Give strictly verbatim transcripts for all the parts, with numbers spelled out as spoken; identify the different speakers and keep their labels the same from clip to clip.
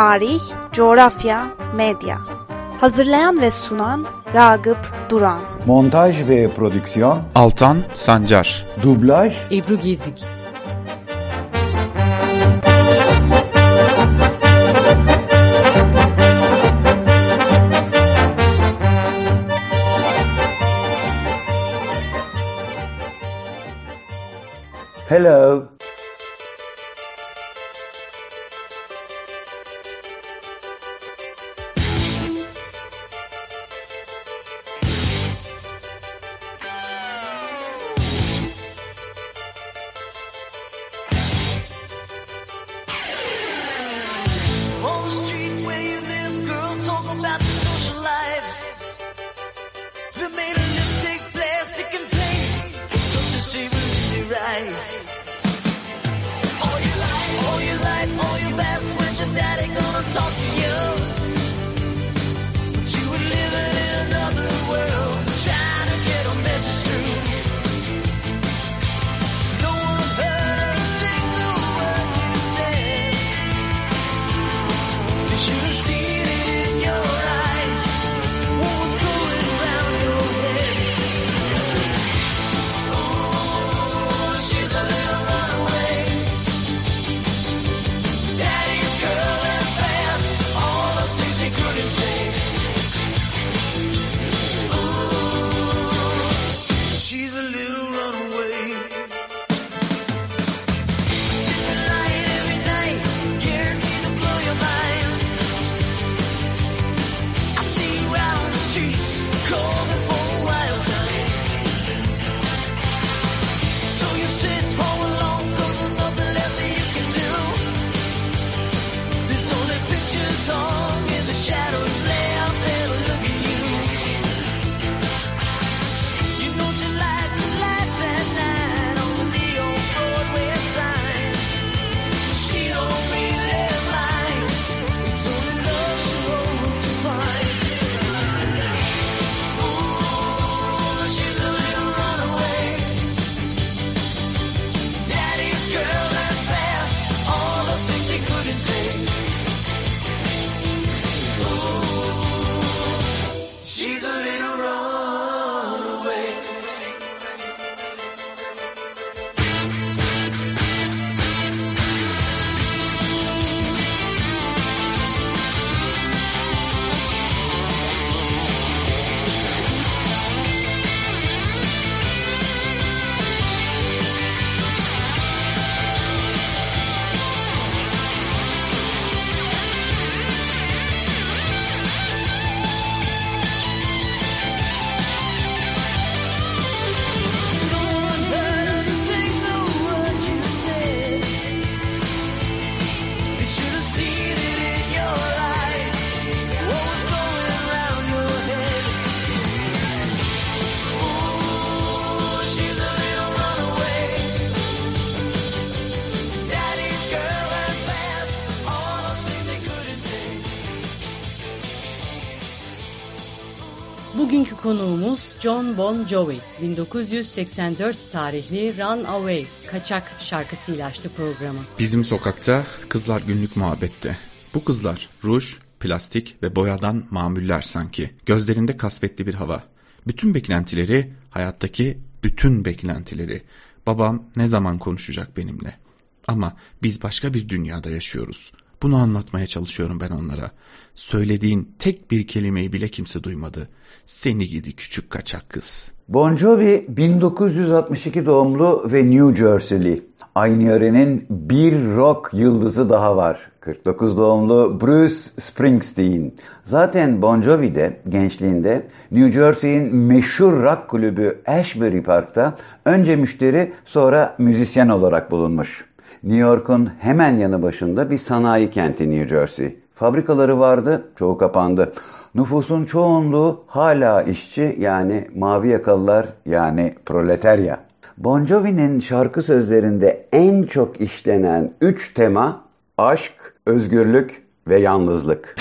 Speaker 1: tarih, coğrafya, medya. Hazırlayan ve sunan Ragıp Duran.
Speaker 2: Montaj ve prodüksiyon
Speaker 3: Altan Sancar.
Speaker 2: Dublaj
Speaker 4: Ebru Gezik.
Speaker 2: Hello.
Speaker 4: Bugünkü konuğumuz Jon Bon Jovi. bin dokuz yüz seksen dört tarihli Run Away, Kaçak şarkısıyla açtı programı.
Speaker 3: Bizim sokakta kızlar günlük muhabbette. Bu kızlar ruj, plastik ve boyadan mamuller sanki. Gözlerinde kasvetli bir hava. Bütün beklentileri, hayattaki bütün beklentileri. Babam ne zaman konuşacak benimle? Ama biz başka bir dünyada yaşıyoruz. Bunu anlatmaya çalışıyorum ben onlara. Söylediğin tek bir kelimeyi bile kimse duymadı. Seni gidi küçük kaçak kız.
Speaker 2: Bon Jovi bin dokuz yüz altmış iki doğumlu ve New Jersey'li. Aynı yörenin bir rock yıldızı daha var. kırk dokuz doğumlu Bruce Springsteen. Zaten Bon Jovi de gençliğinde New Jersey'in meşhur rock kulübü Asbury Park'ta önce müşteri sonra müzisyen olarak bulunmuş. New York'un hemen yanı başında bir sanayi kenti New Jersey. Fabrikaları vardı, çoğu kapandı. Nüfusun çoğunluğu hala işçi, yani mavi yakalılar, yani proletarya. Bon Jovi'nin şarkı sözlerinde en çok işlenen üç tema aşk, özgürlük ve yalnızlık.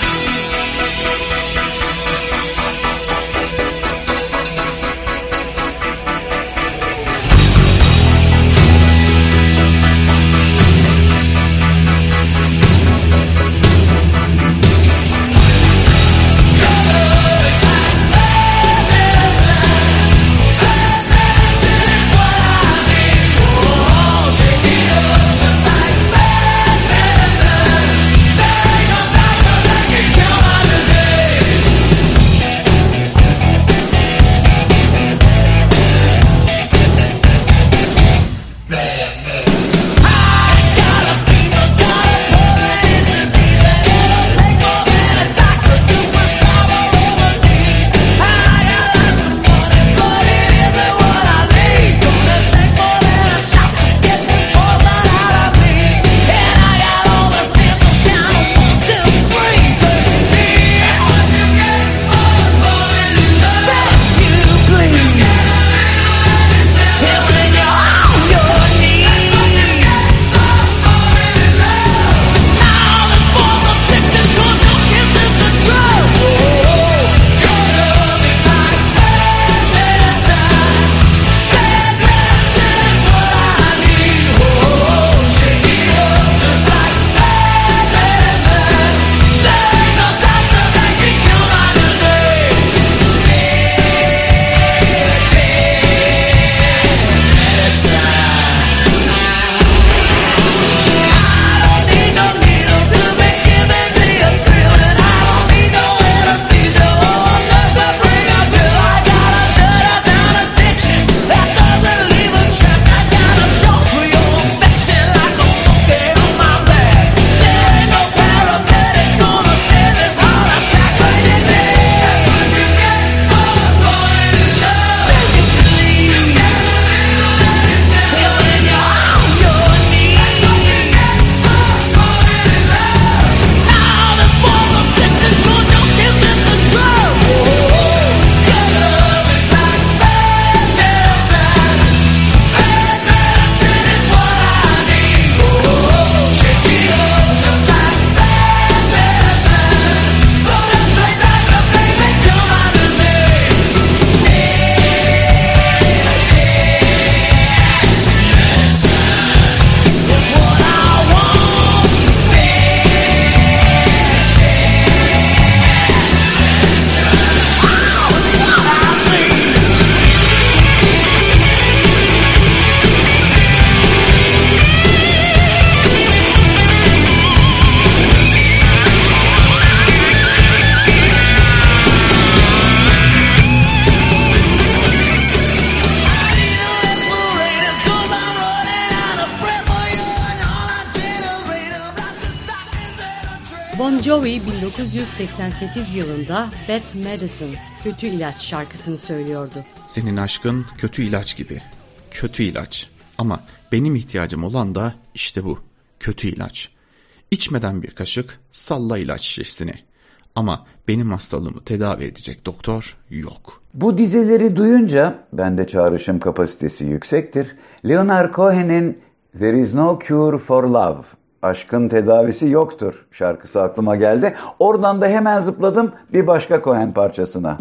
Speaker 4: Bon Jovi bin dokuz yüz seksen sekiz yılında Bad Medicine, kötü ilaç şarkısını söylüyordu.
Speaker 3: Senin aşkın kötü ilaç gibi. Kötü ilaç. Ama benim ihtiyacım olan da işte bu. Kötü ilaç. İçmeden bir kaşık, salla ilaç şişesini. Ama benim hastalığımı tedavi edecek doktor yok.
Speaker 2: Bu dizeleri duyunca, bende çağrışım kapasitesi yüksektir, Leonard Cohen'in There is no cure for love, aşkın tedavisi yoktur şarkısı aklıma geldi. Oradan da hemen zıpladım bir başka Cohen parçasına.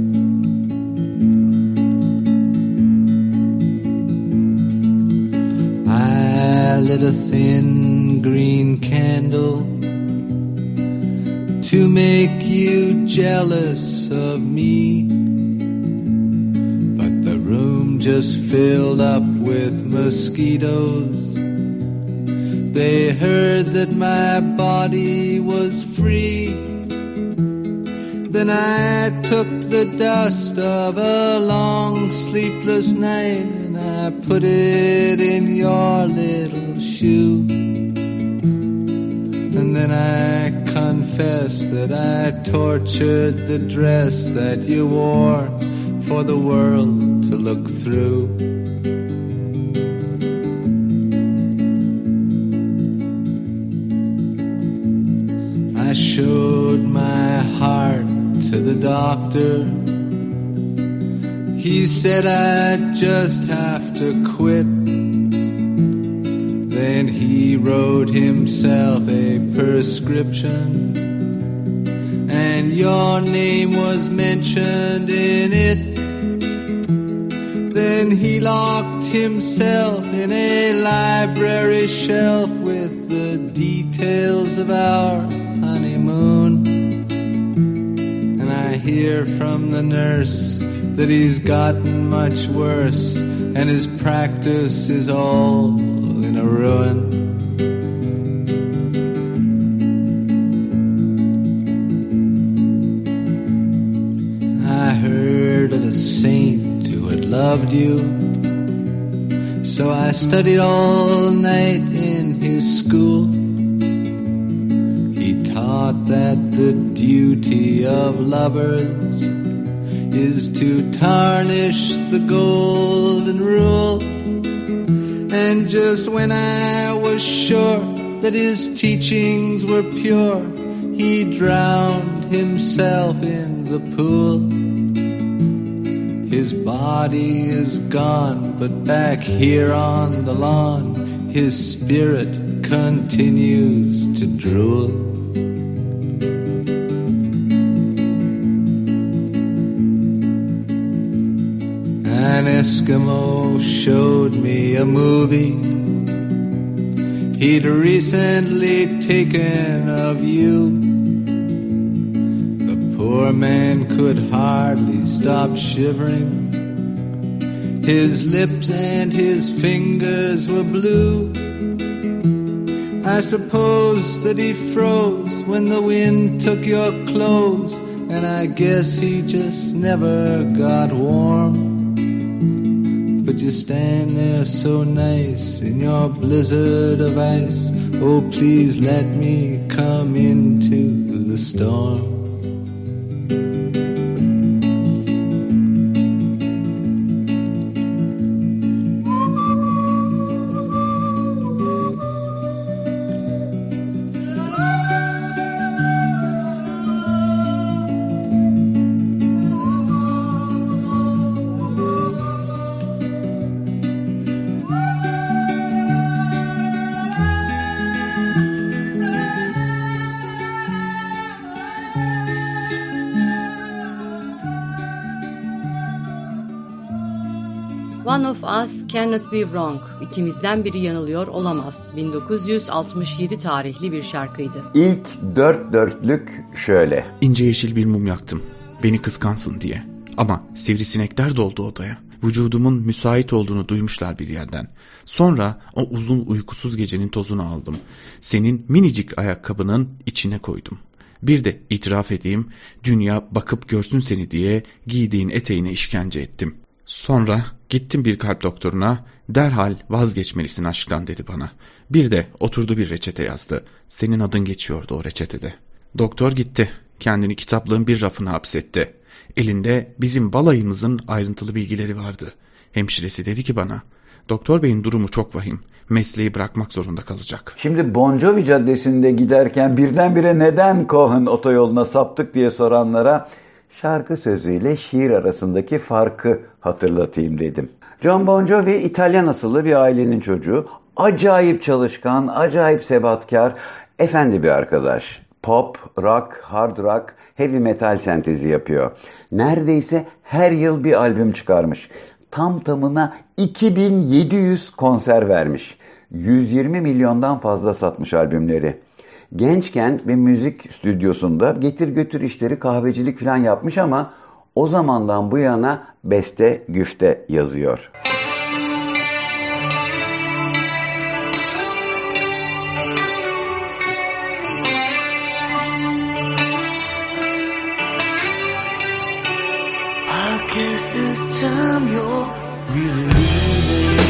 Speaker 5: I lit a thin green candle to make you jealous of me, but the room just filled up with mosquitoes. They heard that my body was free. Then I took the dust of a long sleepless night and I put it in your little shoe. And then I confess that I tortured the dress that you wore for the world to look through. I showed my heart to the doctor. He said I'd just have to quit. Then he wrote himself a prescription, and your name was mentioned in it. Then he locked himself in a library shelf with the details of our honeymoon. And I hear from the nurse that he's gotten much worse, and his practice is all in a ruin. I heard of a saint who had loved you, so I studied all night in his school. He taught that the duty of lovers is to tarnish the golden rule. And just when I was sure that his teachings were pure, he drowned himself in the pool. His body is gone, but back here on the lawn, his spirit continues to drool. An Eskimo showed me a movie he'd recently taken of you. The poor man could hardly stop shivering. His lips and his fingers were blue. I suppose that he froze when the wind took your clothes, and I guess he just never got warm. But you stand there so nice in your blizzard of ice. Oh, please let me come into the storm.
Speaker 4: One of Us Cannot Be Wrong, ikimizden biri yanılıyor olamaz, bin dokuz yüz altmış yedi tarihli bir şarkıydı.
Speaker 2: İlk dört dörtlük şöyle.
Speaker 3: İnce yeşil bir mum yaktım, beni kıskansın diye. Ama sivrisinekler doldu odaya. Vücudumun müsait olduğunu duymuşlar bir yerden. Sonra o uzun uykusuz gecenin tozunu aldım. Senin minicik ayakkabının içine koydum. Bir de itiraf edeyim, dünya bakıp görsün seni diye giydiğin eteğine işkence ettim. Sonra gittim bir kalp doktoruna, derhal vazgeçmelisin aşktan dedi bana. Bir de oturdu bir reçete yazdı. Senin adın geçiyordu o reçetede. Doktor gitti. Kendini kitaplığın bir rafına hapsetti. Elinde bizim balayımızın ayrıntılı bilgileri vardı. Hemşiresi dedi ki bana, doktor beyin durumu çok vahim. Mesleği bırakmak zorunda kalacak.
Speaker 2: Şimdi Bon Jovi Caddesi'nde giderken birdenbire neden Cohen otoyoluna saptık diye soranlara şarkı sözüyle şiir arasındaki farkı hatırlatayım dedim. John Bon Jovi İtalyan asıllı bir ailenin çocuğu. Acayip çalışkan, acayip sebatkar, efendi bir arkadaş. Pop, rock, hard rock, heavy metal sentezi yapıyor. Neredeyse her yıl bir albüm çıkarmış. Tam tamına iki bin yedi yüz konser vermiş. yüz yirmi milyondan fazla satmış albümleri. Gençken bir müzik stüdyosunda getir götür işleri, kahvecilik falan yapmış ama o zamandan bu yana beste güfte yazıyor.
Speaker 6: I guess this time you're really leaving.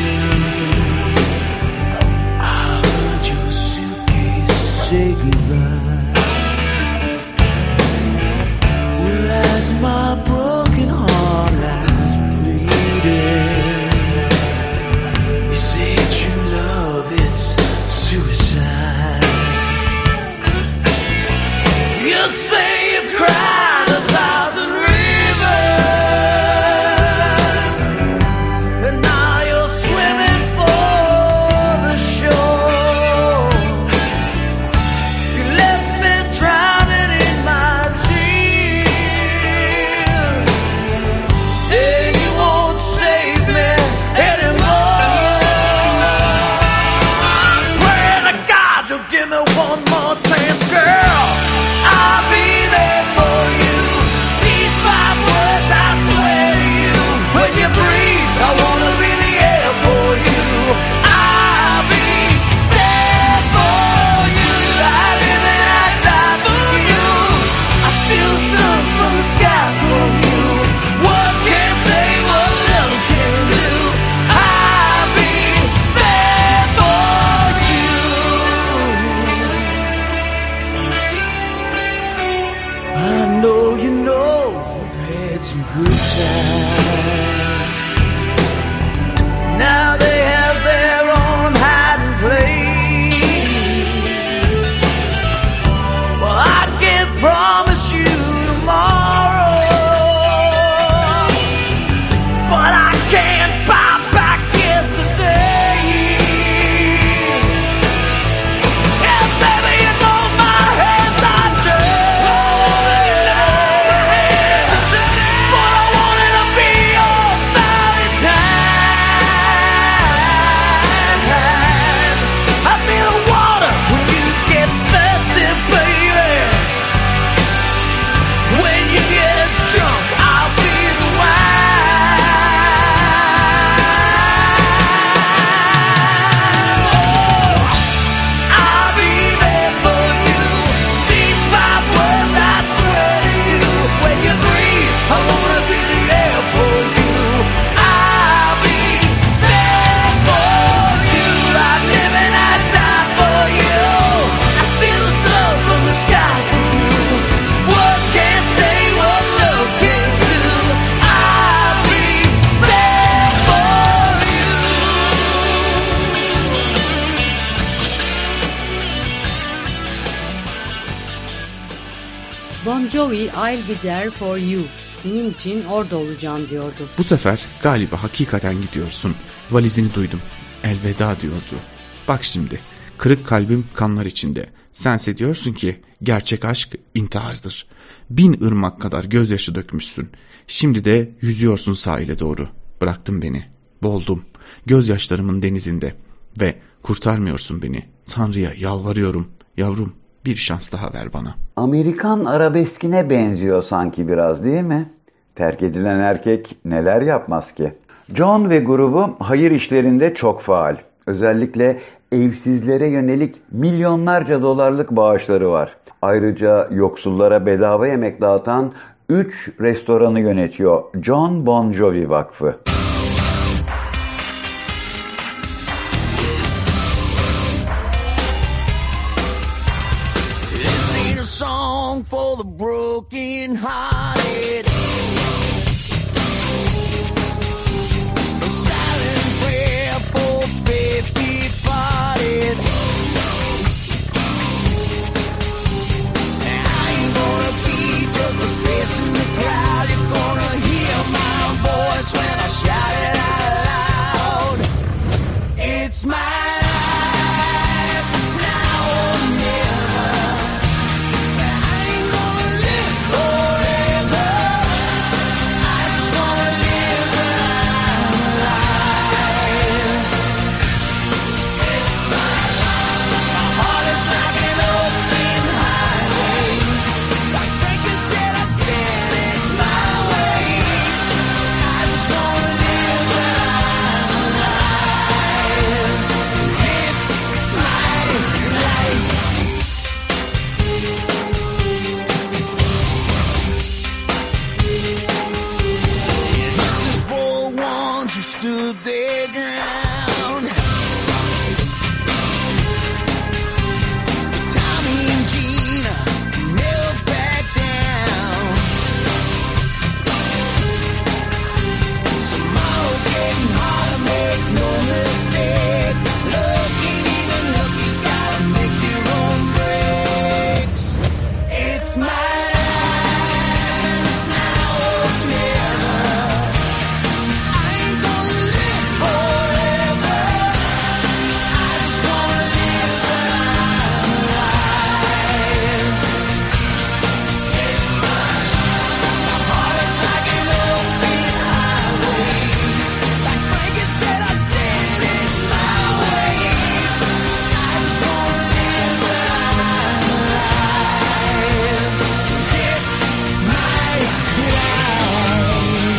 Speaker 6: I heard your suitcase say goodbye. Well, as my broken heart lies bleeding, you say true love, it's suicide. You say you've cried a thousand rivers.
Speaker 4: Bon Jovi, I'll be there for you. Senin için orada olacağım diyordu.
Speaker 3: Bu sefer galiba hakikaten gidiyorsun. Valizini duydum. Elveda diyordu. Bak şimdi, kırık kalbim kanlar içinde. Sense diyorsun ki gerçek aşk intihardır. Bin ırmak kadar gözyaşı dökmüşsün. Şimdi de yüzüyorsun sahile doğru. Bıraktın beni. Boğuldum. Gözyaşlarımın denizinde. Ve kurtarmıyorsun beni. Tanrı'ya yalvarıyorum. Yavrum, bir şans daha ver bana.
Speaker 2: Amerikan arabeskine benziyor sanki biraz, değil mi? Terk edilen erkek neler yapmaz ki? John ve grubu hayır işlerinde çok faal. Özellikle evsizlere yönelik milyonlarca dolarlık bağışları var. Ayrıca yoksullara bedava yemek dağıtan üç restoranı yönetiyor John Bon Jovi Vakfı.
Speaker 6: song for the broken hearted. A silent prayer for faith departed. I ain't gonna be just a face in the crowd. You're gonna hear my voice when I shout it out loud. It's my life, it's now or never. I ain't gonna live forever. I just wanna live my life. It's my life. My heart is like an open highway. Like Franklin said, I did it my way. I just wanna live my life. It's my life. This is for ones who stood their ground. Tommy and Gina never back down. Tomorrow's getting harder, make no mistake. Love ain't even look, you gotta make your own breaks. It's my life, and it's now or never. I ain't gonna live forever. I just wanna live my life. It's my life. My heart is like an open highway. Like Franklin said, I did it my way. I just wanna live my life. 'Cause it's my life.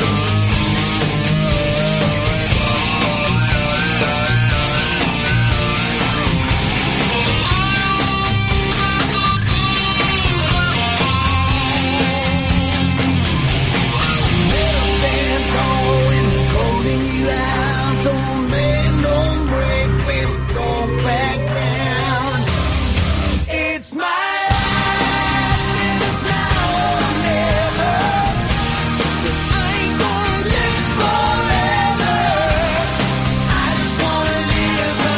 Speaker 6: Never stand tall when they're holding you out. Don't bend, don't break, baby, don't back down. It's my life, and it's now or never. 'Cause I ain't gonna live forever. I just wanna live my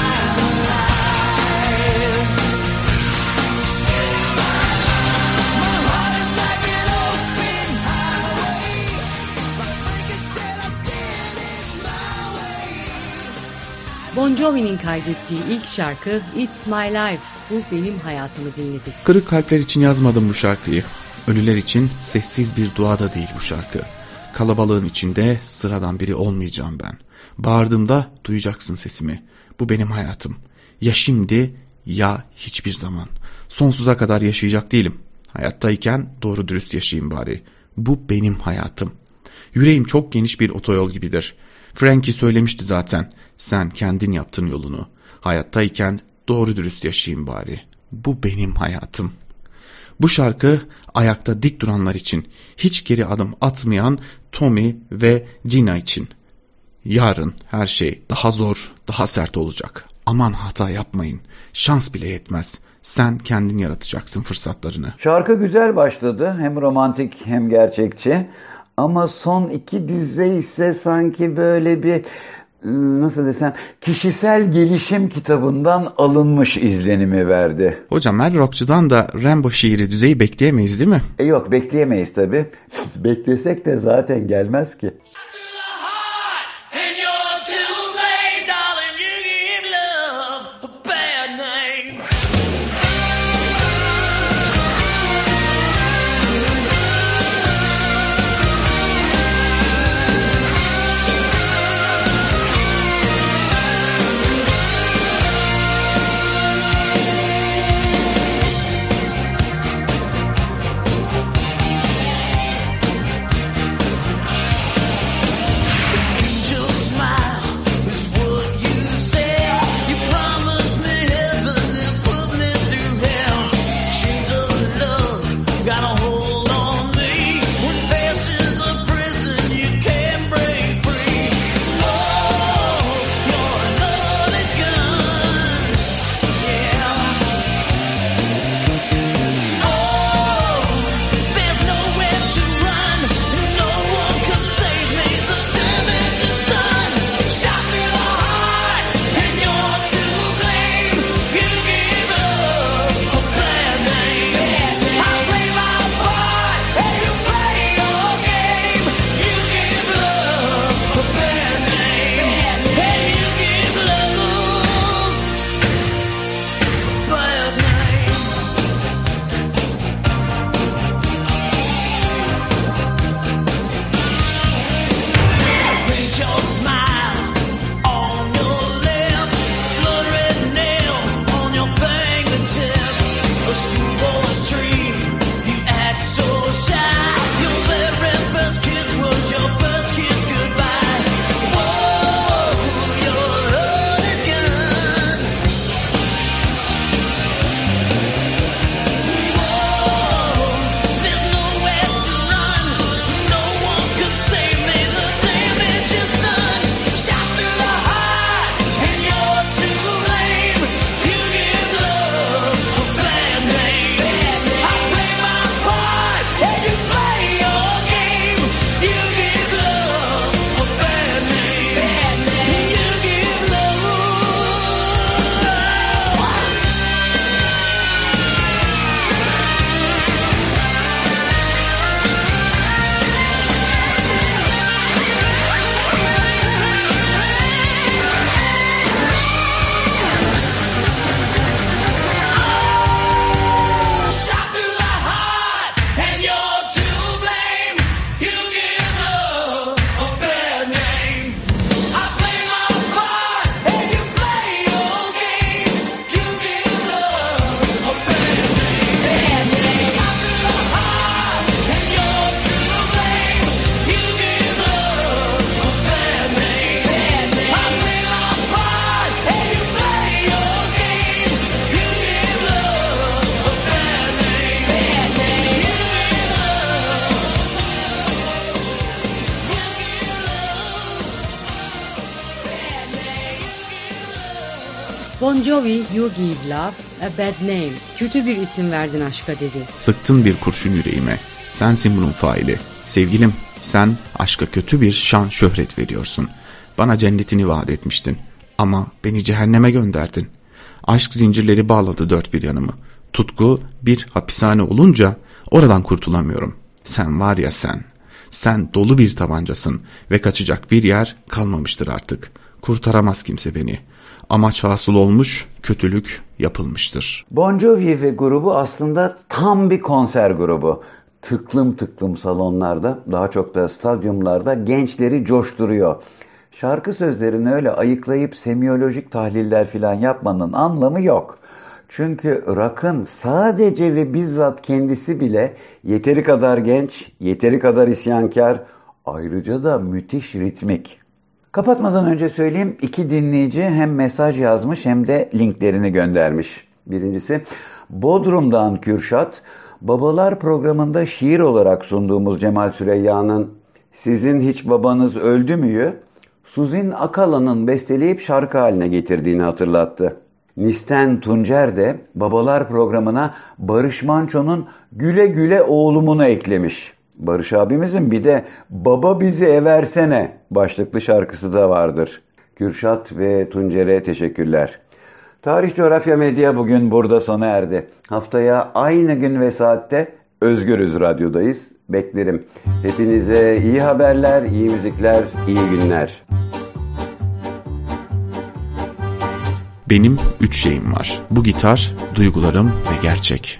Speaker 6: life. It's my life. My heart is like an open highway. Like Franklin said, I did it my way.
Speaker 4: Bon Jovi'nin kaydettiği ilk şarkı It's My Life, bu benim hayatımı dinledik.
Speaker 3: Kırık kalpler için yazmadım bu şarkıyı. Ölüler için sessiz bir dua da değil bu şarkı. Kalabalığın içinde sıradan biri olmayacağım ben. Bağırdığımda duyacaksın sesimi. Bu benim hayatım. Ya şimdi ya hiçbir zaman. Sonsuza kadar yaşayacak değilim. Hayattayken doğru dürüst yaşayayım bari. Bu benim hayatım. Yüreğim çok geniş bir otoyol gibidir. Frankie söylemişti zaten. Sen kendin yaptın yolunu. Hayattayken doğru dürüst yaşayayım bari. Bu benim hayatım. Bu şarkı ayakta dik duranlar için, hiç geri adım atmayan Tommy ve Gina için. Yarın her şey daha zor, daha sert olacak. Aman hata yapmayın. Şans bile yetmez. Sen kendin yaratacaksın fırsatlarını.
Speaker 2: Şarkı güzel başladı. Hem romantik hem gerçekçi. Ama son iki dize ise sanki böyle bir, nasıl desem, kişisel gelişim kitabından alınmış izlenimi verdi.
Speaker 3: Hocam her rockçudan da Rambo şiiri düzeyi bekleyemeyiz değil mi?
Speaker 2: E yok, bekleyemeyiz tabii. Beklesek de zaten gelmez ki.
Speaker 6: And you're too late, darling. You give love a bad name.
Speaker 4: Bon Jovi, You Give Love a Bad Name. Kötü bir isim verdin aşka dedi.
Speaker 3: Sıktın bir kurşun yüreğime. Sensin bunun faili. Sevgilim, sen aşka kötü bir şan şöhret veriyorsun. Bana cennetini vaat etmiştin. Ama beni cehenneme gönderdin. Aşk zincirleri bağladı dört bir yanımı. Tutku bir hapishane olunca oradan kurtulamıyorum. Sen var ya sen. Sen dolu bir tabancasın ve kaçacak bir yer kalmamıştır artık. Kurtaramaz kimse beni. Amaç hasıl olmuş, kötülük yapılmıştır.
Speaker 2: Bon Jovi ve grubu aslında tam bir konser grubu. Tıklım tıklım salonlarda, daha çok da stadyumlarda gençleri coşturuyor. Şarkı sözlerini öyle ayıklayıp semiyolojik tahliller falan yapmanın anlamı yok. Çünkü rock'ın sadece ve bizzat kendisi bile yeteri kadar genç, yeteri kadar isyankar, ayrıca da müthiş ritmik. Kapatmadan önce söyleyeyim, iki dinleyici hem mesaj yazmış hem de linklerini göndermiş. Birincisi Bodrum'dan Kürşat, Babalar programında şiir olarak sunduğumuz Cemal Süreyya'nın "Sizin hiç babanız öldü mü'yü Suzin Akala'nın besteleyip şarkı haline getirdiğini hatırlattı. Nisten Tuncer de Babalar programına Barış Manço'nun "Güle güle oğlumunu" eklemiş. Barış abimizin bir de "Baba bizi eversene" başlıklı şarkısı da vardır. Kürşat ve Tuncer'e teşekkürler. Tarih Coğrafya Medya bugün burada sona erdi. Haftaya aynı gün ve saatte Özgürüz Radyo'dayız. Beklerim. Hepinize iyi haberler, iyi müzikler, iyi günler.
Speaker 3: Benim üç şeyim var. Bu gitar, duygularım ve gerçek.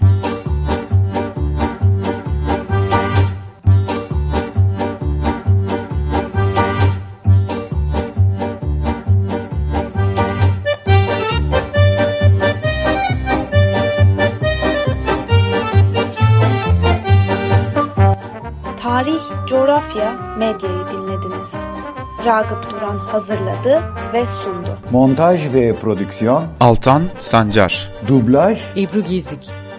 Speaker 1: Tarih, Coğrafya, Medya'yı dinlediniz. Ragıp Duran hazırladı ve sundu.
Speaker 2: Montaj ve prodüksiyon
Speaker 3: Altan Sancar.
Speaker 2: Dublaj
Speaker 4: Ebru Gezik.